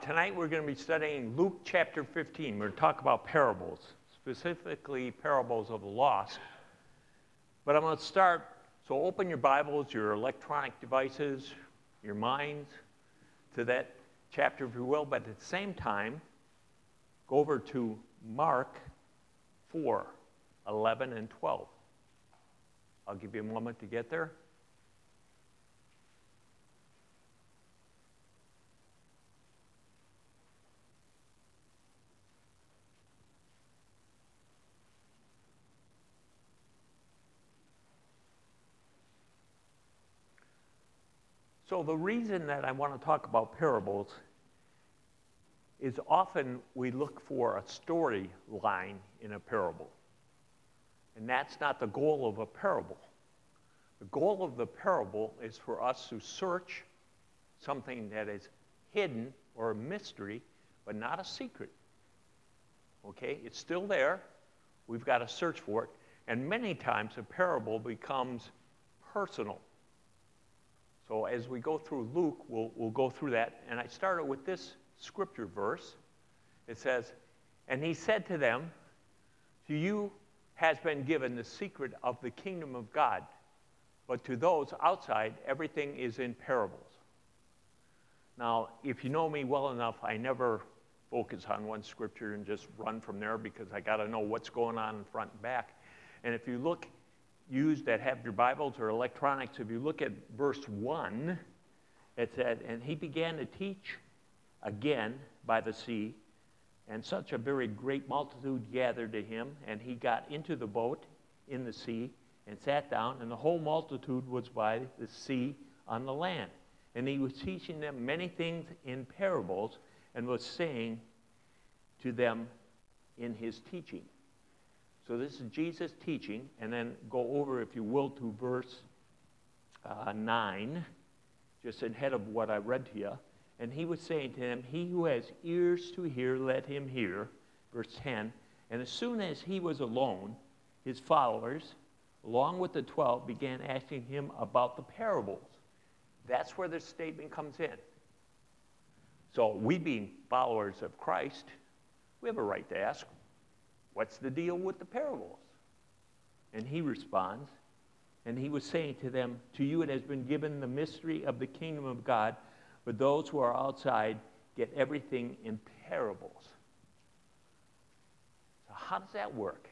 Tonight we're going to be studying Luke chapter 15. We're going to talk about parables, specifically parables of the lost. But I'm going to start, so open your Bibles, your electronic devices, your minds to that chapter, if you will. But at the same time, go over to Mark 4, 11 and 12. I'll give you a moment to get there. So the reason that I want to talk about parables is often we look for a storyline in a parable. And that's not the goal of a parable. The goal of the parable is for us to search something that is hidden or a mystery, but not a secret. Okay? It's still there. We've got to search for it. And many times a parable becomes personal. So as we go through Luke, we'll go through that. And I started with this scripture verse. It says, "And he said to them, to you has been given the secret of the kingdom of God, but to those outside, everything is in parables." Now, if you know me well enough, I never focus on one scripture and just run from there because I got to know what's going on in front and back. And if you look, use that have your Bibles or electronics, if you look at verse 1, it said, "And he began to teach again by the sea, and such a very great multitude gathered to him, and he got into the boat in the sea and sat down, and the whole multitude was by the sea on the land. And he was teaching them many things in parables, and was saying to them in his teaching." So this is Jesus teaching, and then go over, if you will, to verse 9, just ahead of what I read to you. "And he was saying to them, he who has ears to hear, let him hear." Verse 10, "And as soon as he was alone, his followers, along with the 12, began asking him about the parables." That's where this statement comes in. So we being followers of Christ, we have a right to ask, what's the deal with the parables? And he responds, "And he was saying to them, to you it has been given the mystery of the kingdom of God, but those who are outside get everything in parables." So how does that work?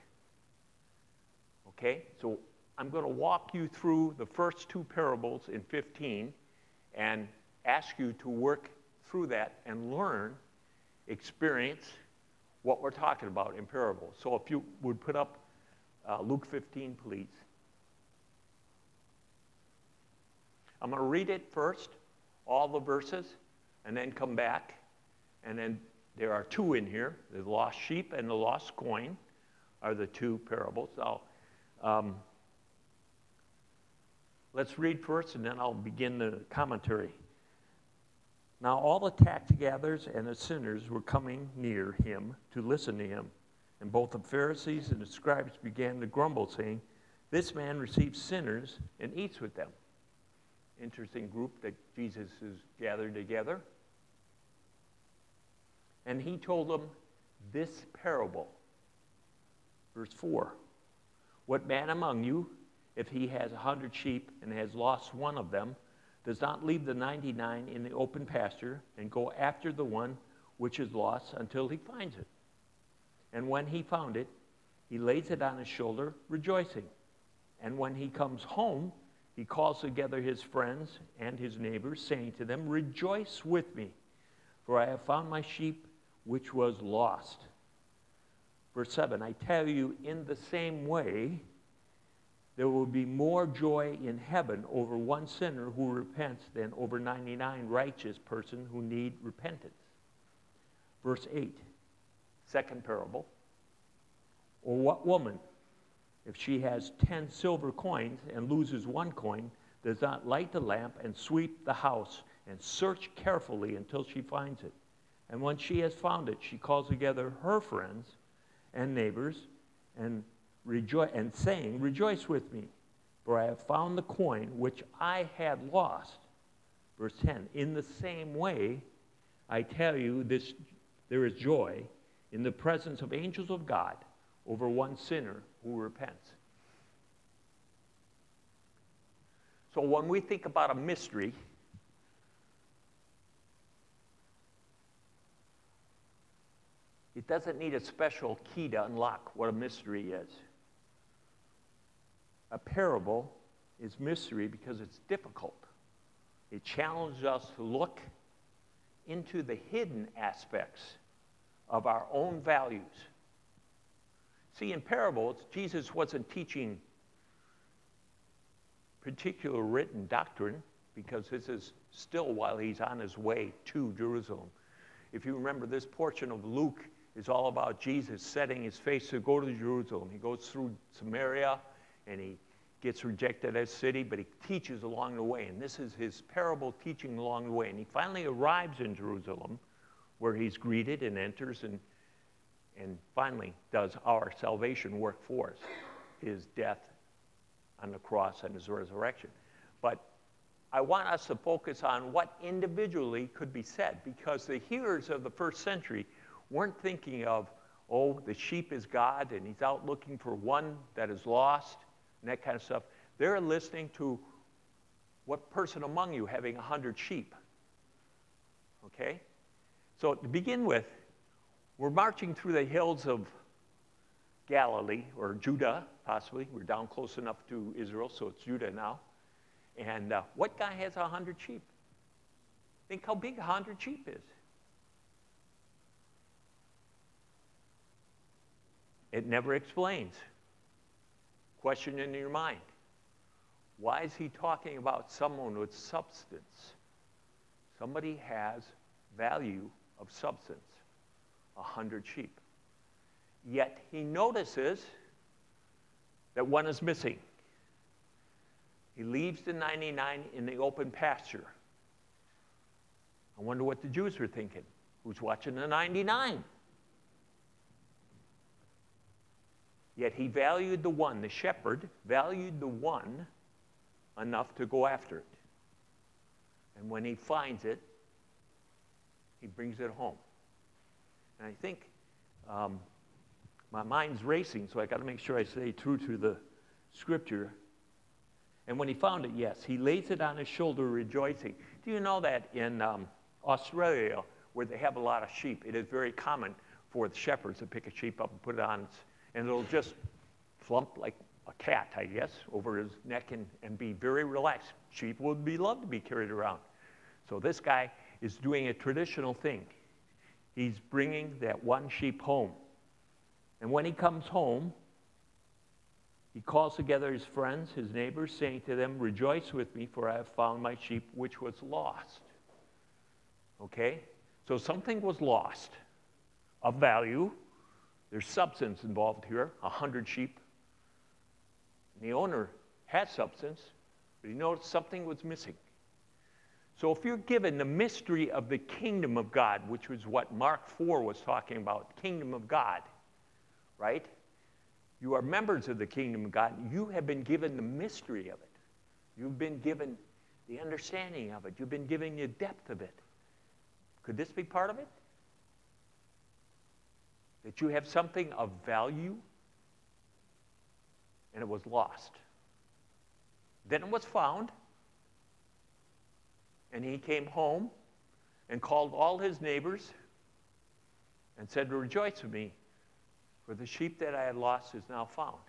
Okay, so I'm going to walk you through the first two parables in 15 and ask you to work through that and learn, experience what we're talking about in parables. So if you would put up Luke 15, please. I'm going to read it first, all the verses, and then come back. And then there are two in here. The lost sheep and the lost coin are the two parables. So let's read first, and then I'll begin the commentary. "Now all the tax gatherers and the sinners were coming near him to listen to him. And both the Pharisees and the scribes began to grumble, saying, 'This man receives sinners and eats with them.'" Interesting group that Jesus has gathered together. "And he told them this parable." Verse 4, "What man among you, if he has 100 sheep and has lost one of them, does not leave the 99 in the open pasture and go after the one which is lost until he finds it? And when he found it, he lays it on his shoulder, rejoicing. And when he comes home, he calls together his friends and his neighbors, saying to them, 'Rejoice with me, for I have found my sheep which was lost.' Verse 7, "I tell you, in the same way, there will be more joy in heaven over one sinner who repents than over 99 righteous persons who need repentance." Verse 8, second parable. "Or what woman, if she has 10 silver coins and loses one coin, does not light the lamp and sweep the house and search carefully until she finds it? And when she has found it, she calls together her friends and neighbors and saying, 'Rejoice with me, for I have found the coin which I had lost.' Verse 10, "In the same way, I tell you, there is joy in the presence of angels of God over one sinner who repents. So when we think about a mystery, it doesn't need a special key to unlock what a mystery is. A parable is mystery because it's difficult. It challenges us to look into the hidden aspects of our own values. See, in parables, Jesus wasn't teaching particular written doctrine, because this is still while he's on his way to Jerusalem. If you remember, this portion of Luke is all about Jesus setting his face to go to Jerusalem. He goes through Samaria, and he gets rejected as a city, but he teaches along the way. And this is his parable teaching along the way. And he finally arrives in Jerusalem, where he's greeted and enters and finally does our salvation work for us, his death on the cross and his resurrection. But I want us to focus on what individually could be said, because the hearers of the first century weren't thinking of, oh, the sheep is God and he's out looking for one that is lost and that kind of stuff. They're listening to what person among you having 100 sheep? Okay? So to begin with, we're marching through the hills of Galilee, or Judah, possibly. We're down close enough to Israel, so it's Judah now. And what guy has 100 sheep? Think how big 100 sheep is. It never explains. Question in your mind. Why is he talking about someone with substance? Somebody has value of substance. 100 sheep. Yet he notices that one is missing. He leaves the 99 in the open pasture. I wonder what the Jews were thinking. Who's watching the 99? Yet he valued the one, the shepherd valued the one enough to go after it. And when he finds it, he brings it home. And I think my mind's racing, so I got to make sure I stay true to the scripture. And when he found it, yes, he lays it on his shoulder rejoicing. Do you know that in Australia, where they have a lot of sheep, it is very common for the shepherds to pick a sheep up and put it on, and it'll just flump like a cat, I guess, over his neck and be very relaxed. Sheep would be loved to be carried around. So this guy is doing a traditional thing. He's bringing that one sheep home. And when he comes home, he calls together his friends, his neighbors, saying to them, "Rejoice with me, for I have found my sheep which was lost." Okay? So something was lost of value. There's substance involved here, 100 sheep. And the owner had substance, but he noticed something was missing. So if you're given the mystery of the kingdom of God, which was what Mark 4 was talking about, kingdom of God, right? You are members of the kingdom of God. You have been given the mystery of it. You've been given the understanding of it. You've been given the depth of it. Could this be part of it? That you have something of value and it was lost. Then it was found, and he came home and called all his neighbors and said, "Rejoice with me, for the sheep that I had lost is now found."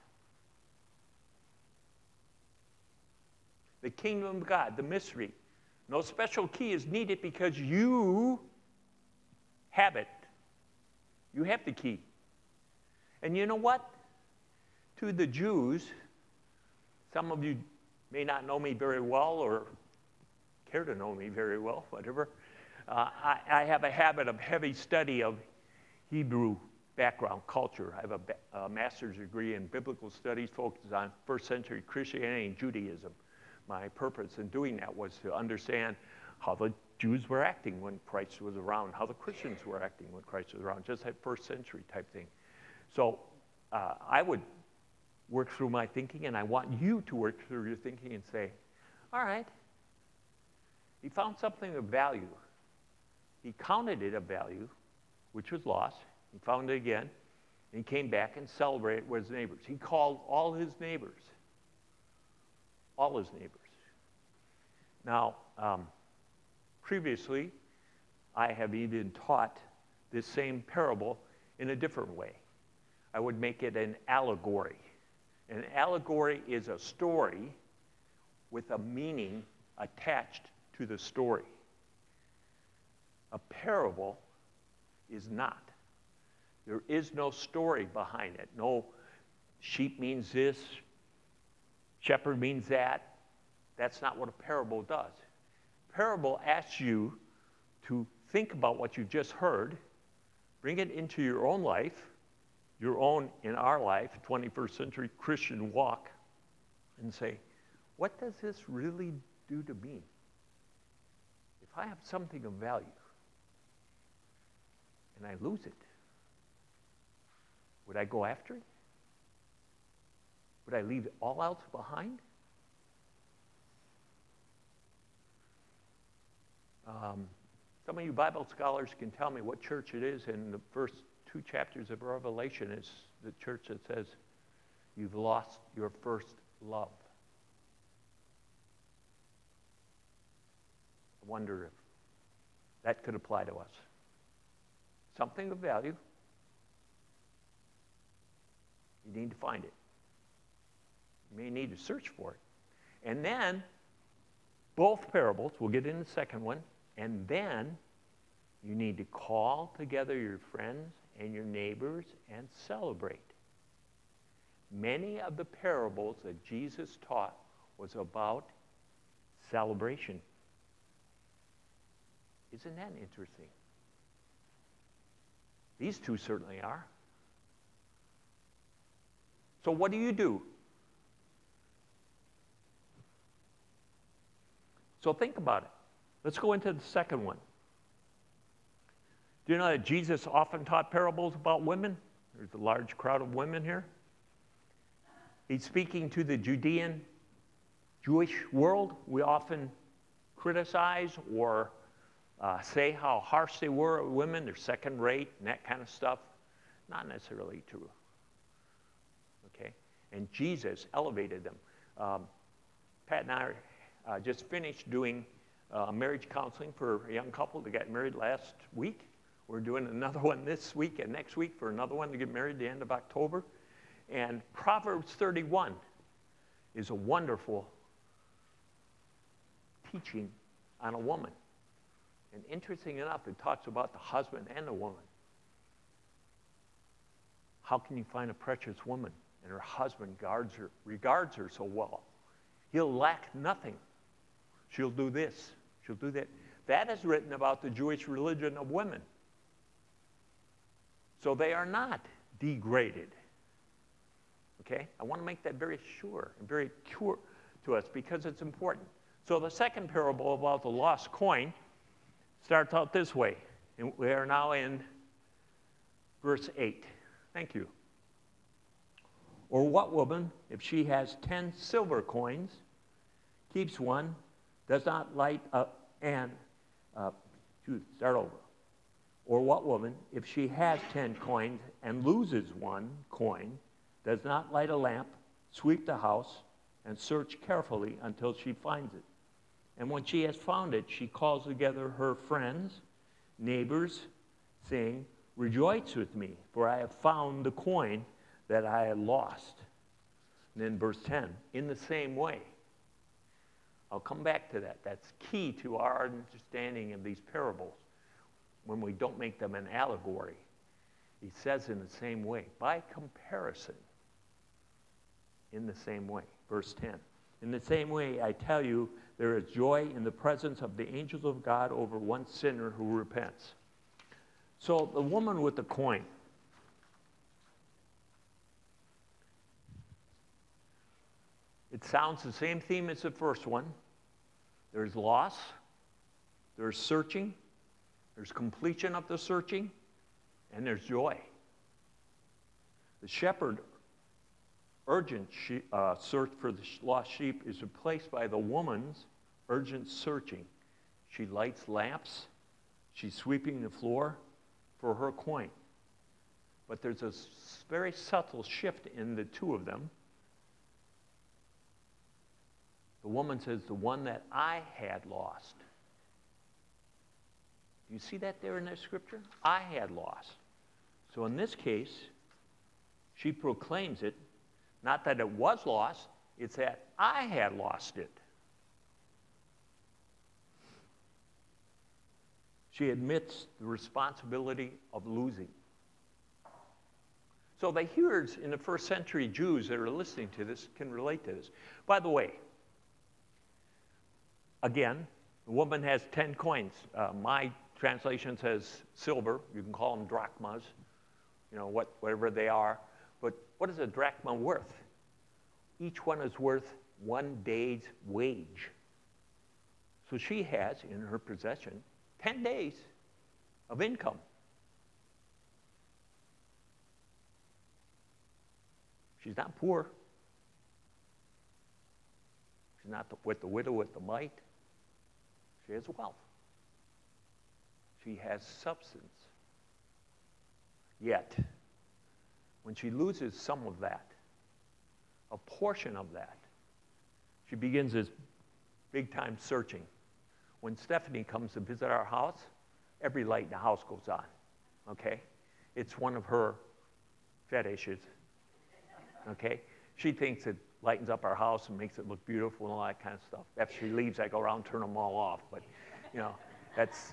The kingdom of God, the mystery. No special key is needed because you have it. You have the key. And you know what? To the Jews, some of you may not know me very well or care to know me very well, whatever. I have a habit of heavy study of Hebrew background, culture. I have a master's degree in biblical studies focused on first century Christianity and Judaism. My purpose in doing that was to understand how the Jews were acting when Christ was around, how the Christians were acting when Christ was around, just that first century type thing. So I would work through my thinking, and I want you to work through your thinking and say, all right, he found something of value. He counted it a value, which was lost. He found it again. And he came back and celebrated with his neighbors. He called all his neighbors. All his neighbors. Now, previously, I have even taught this same parable in a different way. I would make it an allegory. An allegory is a story with a meaning attached to the story. A parable is not. There is no story behind it. No sheep means this, shepherd means that. That's not what a parable does. Parable asks you to think about what you just heard, bring it into your own life, your own, in our life, 21st century Christian walk, and say, what does this really do to me? If I have something of value and I lose it, would I go after it? Would I leave all else behind? Some of you Bible scholars can tell me what church it is in the first 2 chapters of Revelation is the church that says you've lost your first love. I wonder if that could apply to us. Something of value. You need to find it. You may need to search for it. And then, both parables, we'll get in the second one, and then you need to call together your friends and your neighbors and celebrate. Many of the parables that Jesus taught was about celebration. Isn't that interesting? These two certainly are. So what do? So think about it. Let's go into the second one. Do you know that Jesus often taught parables about women? There's a large crowd of women here. He's speaking to the Judean Jewish world. We often criticize or say how harsh they were with women. They're second rate and that kind of stuff. Not necessarily true. Okay? And Jesus elevated them. Pat and I just finished doing marriage counseling for a young couple that got married last week. We're doing another one this week and next week for another one to get married at the end of October. And Proverbs 31 is a wonderful teaching on a woman. And interesting enough, it talks about the husband and the woman. How can you find a precious woman and her husband regards her so well? He'll lack nothing. She'll do this. She'll do that. That is written about the Jewish religion of women. So they are not degraded. Okay? I want to make that very sure and very clear to us because it's important. So the second parable about the lost coin starts out this way. And we are now in verse 8. Thank you. Or what woman, if she has 10 silver coins, keeps one, does not light up and, start over. Or what woman, if she has 10 coins and loses one coin, does not light a lamp, sweep the house, and search carefully until she finds it? And when she has found it, she calls together her friends, neighbors, saying, rejoice with me, for I have found the coin that I had lost. And then verse 10, in the same way. I'll come back to that. That's key to our understanding of these parables when we don't make them an allegory. He says in the same way, by comparison, in the same way. Verse 10, in the same way, I tell you, there is joy in the presence of the angels of God over one sinner who repents. So the woman with the coin. It sounds the same theme as the first one. There's loss, there's searching, there's completion of the searching, and there's joy. The shepherd urgent search for the lost sheep is replaced by the woman's urgent searching. She lights lamps, She's sweeping the floor for her coin. But there's a very subtle shift in the two of them. The woman says, the one that I had lost. Do you see that there in that scripture? I had lost. So in this case, she proclaims it, not that it was lost, it's that I had lost it. She admits the responsibility of losing. So the hearers in the first century Jews that are listening to this can relate to this. By the way, again, the woman has 10 coins. My translation says silver. You can call them drachmas, whatever they are. But what is a drachma worth? Each one is worth 1 day's wage. So she has in her possession 10 days of income. She's not poor. She's not with the widow with the mite. She has wealth. She has substance. Yet, when she loses some of that, a portion of that, she begins this big-time searching. When Stephanie comes to visit our house, every light in the house goes on, okay? It's one of her fetishes, okay? She thinks it lightens up our house and makes it look beautiful and all that kind of stuff. After she leaves, I go around and turn them all off, but, that's...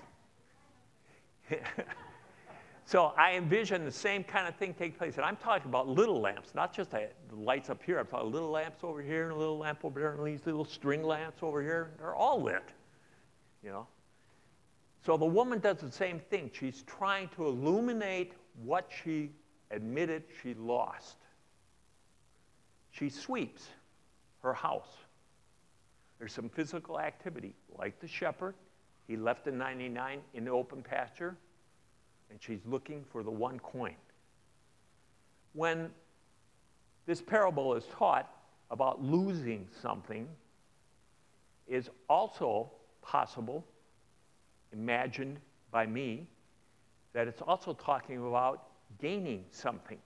So I envision the same kind of thing take place. And I'm talking about little lamps, not just the lights up here. I'm talking little lamps over here and a little lamp over there and these little string lamps over here. They're all lit, So the woman does the same thing. She's trying to illuminate what she admitted she lost. She sweeps her house. There's some physical activity, like the shepherd. He left the 99 in the open pasture, and she's looking for the 1 coin. When this parable is taught about losing something, is also possible, imagined by me, that it's also talking about gaining something.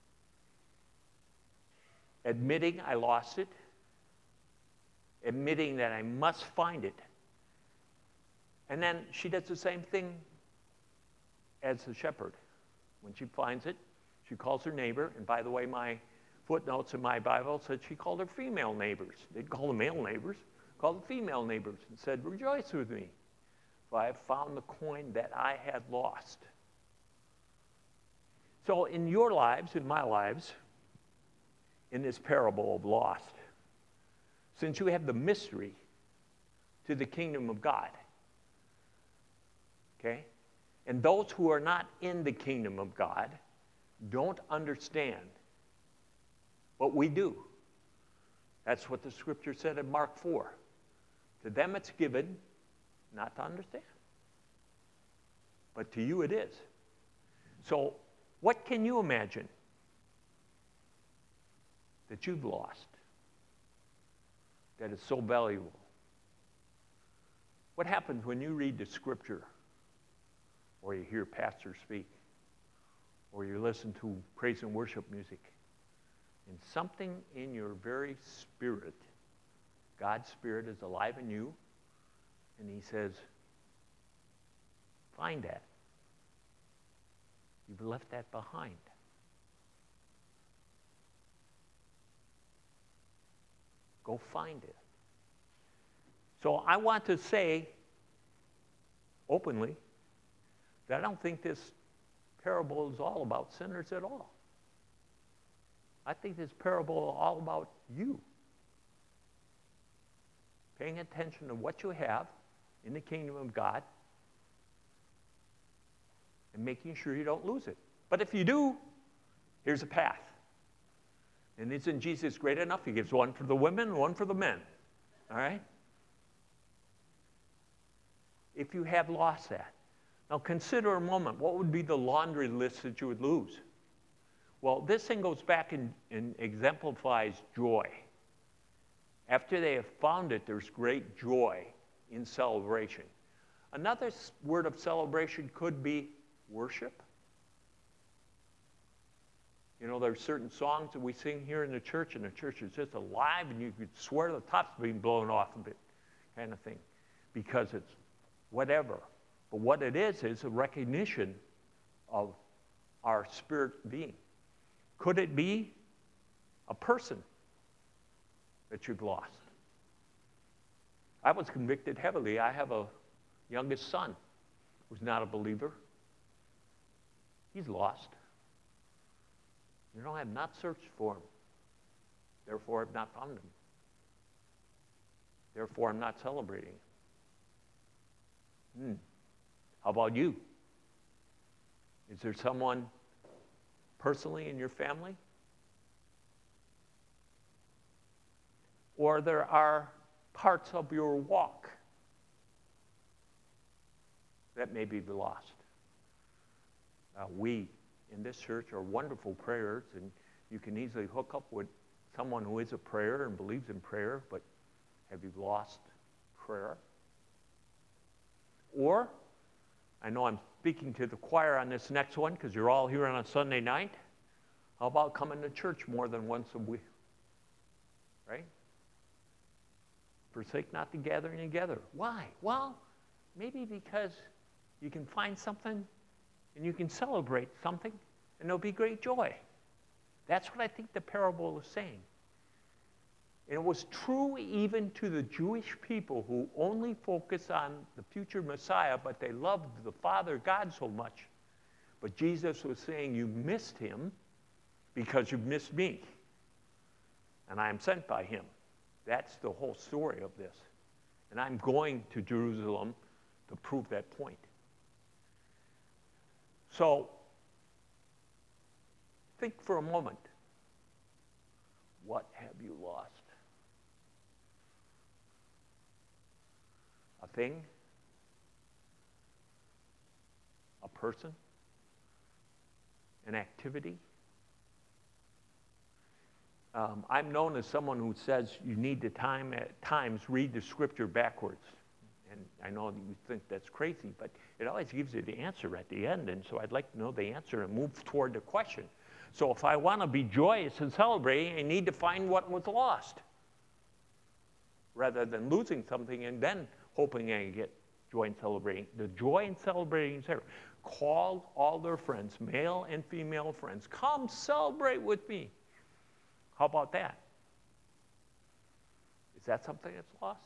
Admitting I lost it, admitting that I must find it. And then she does the same thing as the shepherd. When she finds it, she calls her neighbor. And by the way, my footnotes in my Bible said she called her female neighbors. They'd call them male neighbors, called the female neighbors and said, rejoice with me, for I have found the coin that I had lost. So in your lives, in my lives, in this parable of lost, since you have the mystery to the kingdom of God, okay? And those who are not in the kingdom of God don't understand what we do. That's what the scripture said in Mark 4. To them it's given not to understand. But to you it is. So what can you imagine that you've lost that is so valuable? What happens when you read the scripture, or you hear pastors speak, or you listen to praise and worship music, and something in your very spirit, God's Spirit is alive in you, and he says, find that. You've left that behind. Go find it. So I want to say openly that I don't think this parable is all about sinners at all. I think this parable is all about you. Paying attention to what you have in the kingdom of God and making sure you don't lose it. But if you do, here's a path. And isn't Jesus great enough? He gives one for the women and one for the men. All right? If you have lost that. Now consider a moment, what would be the laundry list that you would lose? Well, this thing goes back and exemplifies joy. After they have found it, there's great joy in celebration. Another word of celebration could be worship. You know, there's certain songs that we sing here in the church, and the church is just alive, and you could swear the top's being blown off of it, kind of thing, because it's whatever. But what it is a recognition of our spirit being. Could it be a person that you've lost? I was convicted heavily. I have a youngest son who's not a believer. He's lost. You know, I have not searched for him. Therefore, I've not found him. Therefore, I'm not celebrating. How about you? Is there someone personally in your family? Or there are parts of your walk that may be lost. We in this church are wonderful prayers, and you can easily hook up with someone who is a prayer and believes in prayer, but have you lost prayer? Or, I know I'm speaking to the choir on this next one because you're all here on a Sunday night. How about coming to church more than once a week? Right? Forsake not the gathering together. Why? Well, maybe because you can find something and you can celebrate something, and there'll be great joy. That's what I think the parable is saying. And it was true even to the Jewish people who only focus on the future Messiah, but they loved the Father God so much. But Jesus was saying, you missed him because you've missed me. And I am sent by him. That's the whole story of this. And I'm going to Jerusalem to prove that point. So, think for a moment. What have you lost? A thing? A person? An activity? I'm known as someone who says you need to at times read the scripture backwards. And I know you think that's crazy, but it always gives you the answer at the end. And so I'd like to know the answer and move toward the question. So if I want to be joyous and celebrating, I need to find what was lost, rather than losing something and then hoping I get joy in celebrating. The joy in celebrating is there. Called all their friends, male and female friends, come celebrate with me. How about that? Is that something that's lost?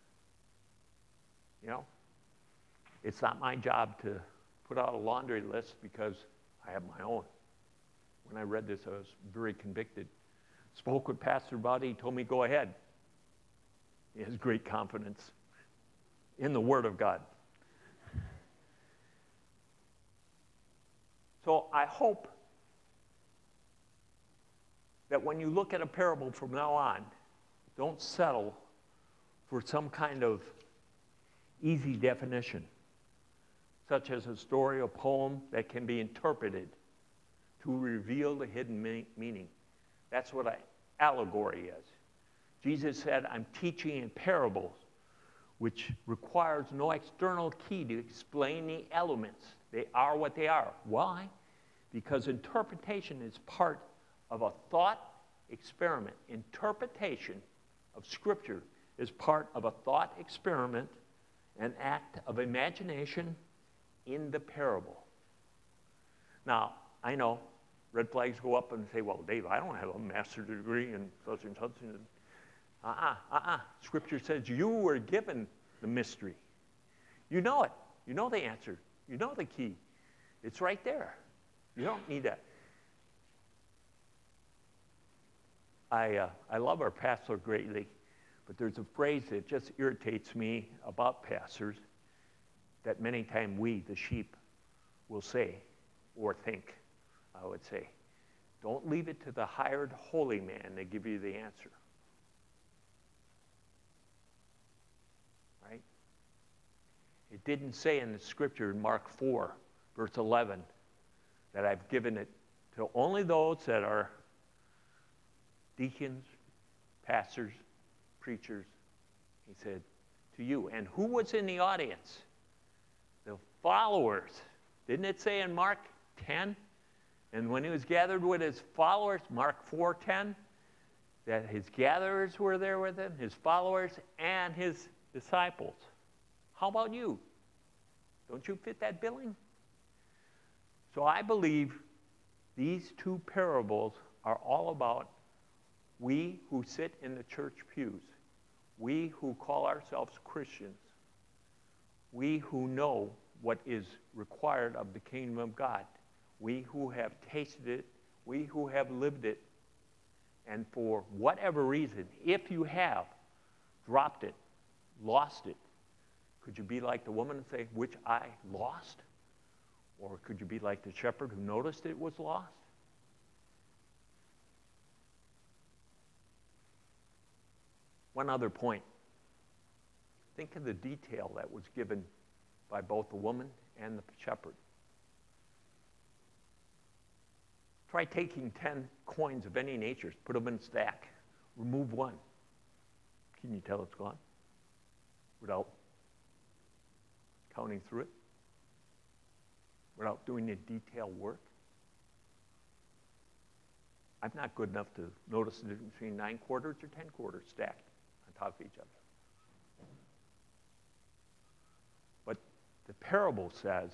You know, it's not my job to put out a laundry list because I have my own. When I read this, I was very convicted. Spoke with Pastor Buddy, he told me, go ahead. He has great confidence in the Word of God. So I hope that when you look at a parable from now on, don't settle for some kind of easy definition, such as a story or poem that can be interpreted to reveal the hidden meaning. That's what an allegory is. Jesus said, I'm teaching in parables, which requires no external key to explain the elements. They are what they are. Why? Because interpretation is part of a thought experiment. Interpretation of Scripture is part of a thought experiment, an act of imagination in the parable. Now, I know red flags go up and say, well, Dave, I don't have a master's degree in such and such. Scripture says you were given the mystery. You know it. You know the answer. You know the key. It's right there. You don't need that. I love our pastor greatly, but there's a phrase that just irritates me about pastors that many times we, the sheep, will say or think, I would say. Don't leave it to the hired holy man to give you the answer. Right? It didn't say in the scripture in Mark 4, verse 11, that I've given it to only those that are deacons, pastors, preachers. He said, to you. And who was in the audience? followers. Didn't it say in Mark 10? And when he was gathered with his followers, Mark 4:10, that his gatherers were there with him, his followers, and his disciples. How about you? Don't you fit that billing? So I believe these two parables are all about we who sit in the church pews, we who call ourselves Christians, we who know what is required of the kingdom of God, we who have tasted it, we who have lived it, and for whatever reason, if you have dropped it, lost it, could you be like the woman and say, which I lost? Or could you be like the shepherd who noticed it was lost? One other point. Think of the detail that was given by both the woman and the shepherd. Try taking 10 coins of any nature, put them in a stack, remove one. Can you tell it's gone? Without counting through it? Without doing the detailed work? I'm not good enough to notice the difference between 9 quarters or 10 quarters stacked on top of each other. But the parable says,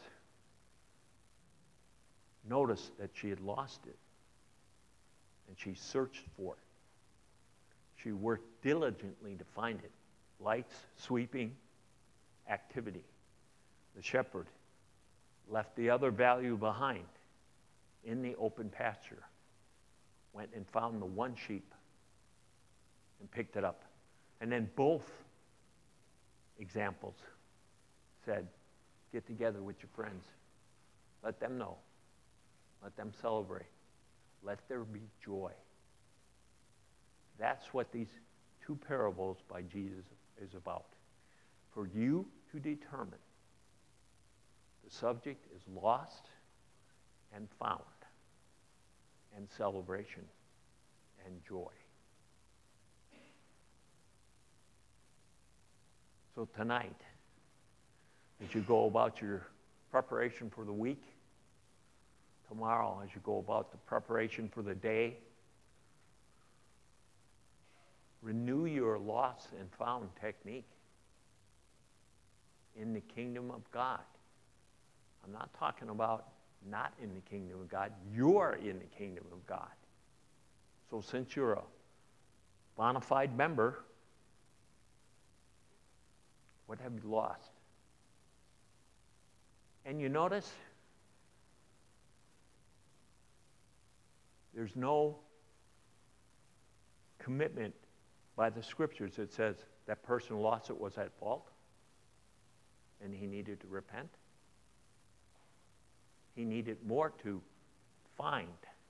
notice that she had lost it, and she searched for it. She worked diligently to find it. Lights, sweeping, activity. The shepherd left the other value behind in the open pasture, went and found the one sheep and picked it up. And then both examples said, get together with your friends. Let them know. Let them celebrate. Let there be joy. That's what these two parables by Jesus is about. For you to determine. The subject is lost and found, and celebration and joy. So tonight, as you go about your preparation for the week, tomorrow as you go about the preparation for the day, renew your lost and found technique in the kingdom of God. I'm not talking about not in the kingdom of God. You're in the kingdom of God. So since you're a bona fide member, what have you lost? And you notice there's no commitment by the scriptures that says that person lost it was at fault and he needed to repent. He needed more to find.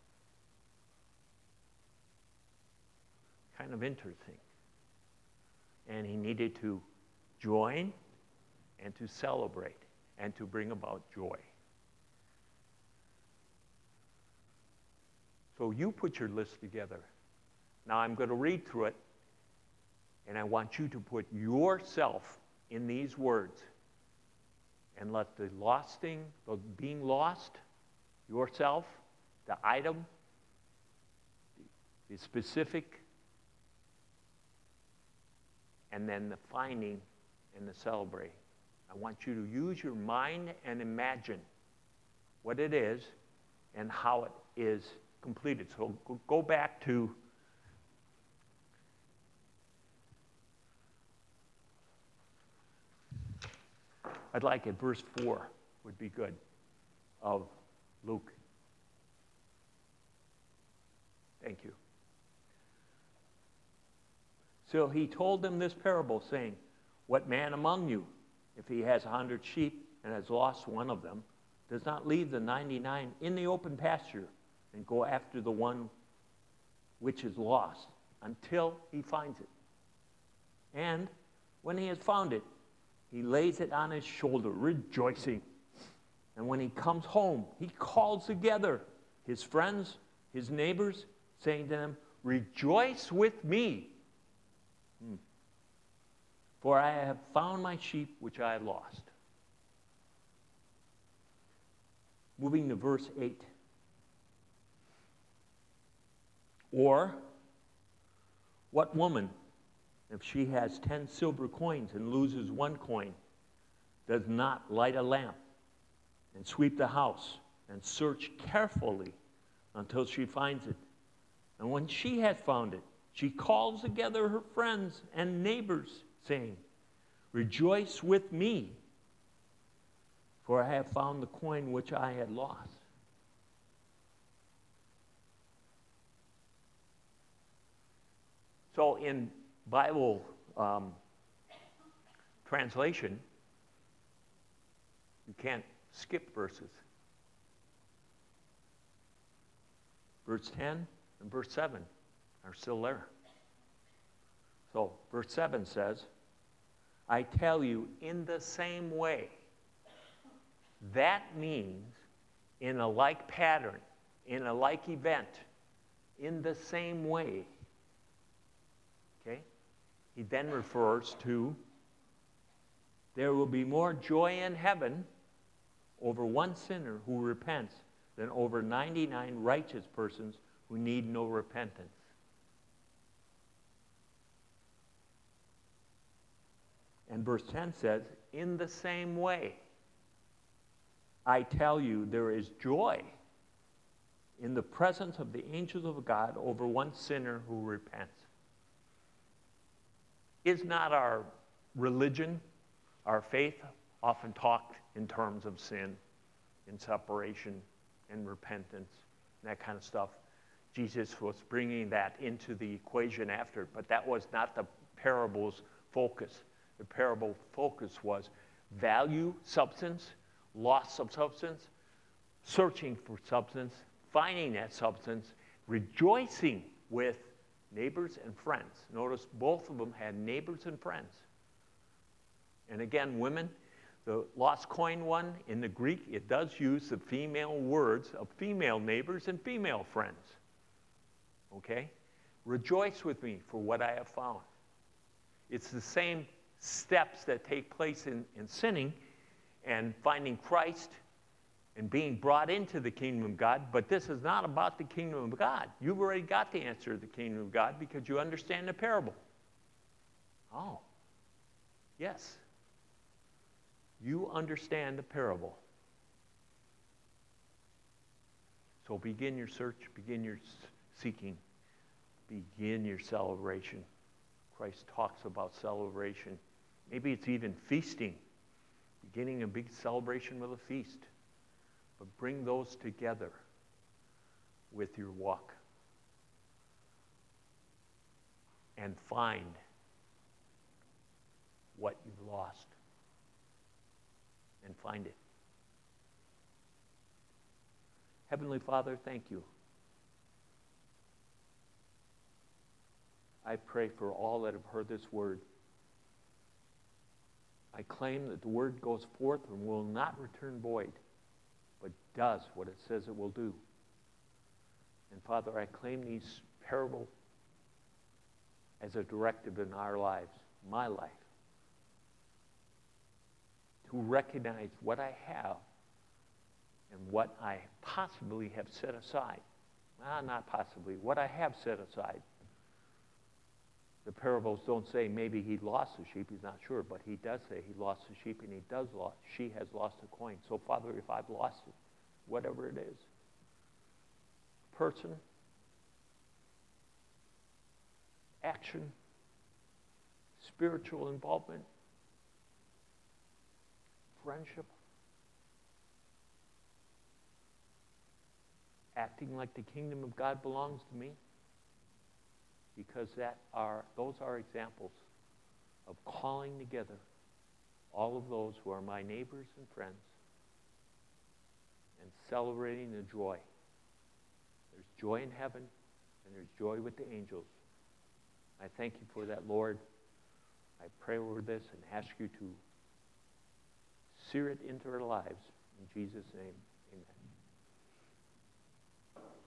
Kind of interesting. And he needed to join and to celebrate and to bring about joy. So you put your list together. Now I'm going to read through it, and I want you to put yourself in these words and let the lost thing, the being lost, yourself, the item, the specific, and then the finding and the celebrating. I want you to use your mind and imagine what it is and how it is completed. So go back to I'd like it, verse 4 would be good of Luke. Thank you. So he told them this parable, saying, what man among you, if he has 100 sheep and has lost one of them, does not leave the 99 in the open pasture and go after the one which is lost until he finds it? And when he has found it, he lays it on his shoulder, rejoicing. And when he comes home, he calls together his friends, his neighbors, saying to them, rejoice with me, for I have found my sheep which I had lost. Moving to verse 8. Or, what woman, if she has 10 silver coins and loses one coin, does not light a lamp and sweep the house and search carefully until she finds it? And when she has found it, she calls together her friends and neighbors, saying, "Rejoice with me, for I have found the coin which I had lost." So in Bible translation, you can't skip verses. Verse 10 and verse 7 are still there. So verse 7 says, "I tell you, in the same way." That means in a like pattern, in a like event, in the same way. Okay? He then refers to, there will be more joy in heaven over one sinner who repents than over 99 righteous persons who need no repentance. And verse 10 says, in the same way, I tell you, there is joy in the presence of the angels of God over one sinner who repents. Is not our religion, our faith, often talked in terms of sin and separation and repentance and that kind of stuff? Jesus was bringing that into the equation after, but that was not the parable's focus. The parable focus was value, substance, loss of substance, searching for substance, finding that substance, rejoicing with neighbors and friends. Notice both of them had neighbors and friends. And again, women, the lost coin one, in the Greek, it does use the female words of female neighbors and female friends. Okay? Rejoice with me for what I have found. It's the same steps that take place in sinning and finding Christ and being brought into the kingdom of God, but this is not about the kingdom of God. You've already got the answer to the kingdom of God because you understand the parable. Oh, yes. You understand the parable. So begin your search, begin your seeking, begin your celebration. Christ talks about celebration. Maybe it's even feasting, beginning a big celebration with a feast. But bring those together with your walk and find what you've lost and find it. Heavenly Father, thank you. I pray for all that have heard this word. I claim that the word goes forth and will not return void, but does what it says it will do. And Father, I claim these parables as a directive in our lives, my life, to recognize what I have and what I possibly have set aside. Not possibly, what I have set aside. The parables don't say maybe he lost the sheep, he's not sure, but he does say he lost the sheep and she has lost a coin. So Father, if I've lost it, whatever it is, person, action, spiritual involvement, friendship, acting like the kingdom of God belongs to me, because those are examples of calling together all of those who are my neighbors and friends and celebrating the joy. There's joy in heaven and there's joy with the angels. I thank you for that, Lord. I pray over this and ask you to sear it into our lives. In Jesus' name.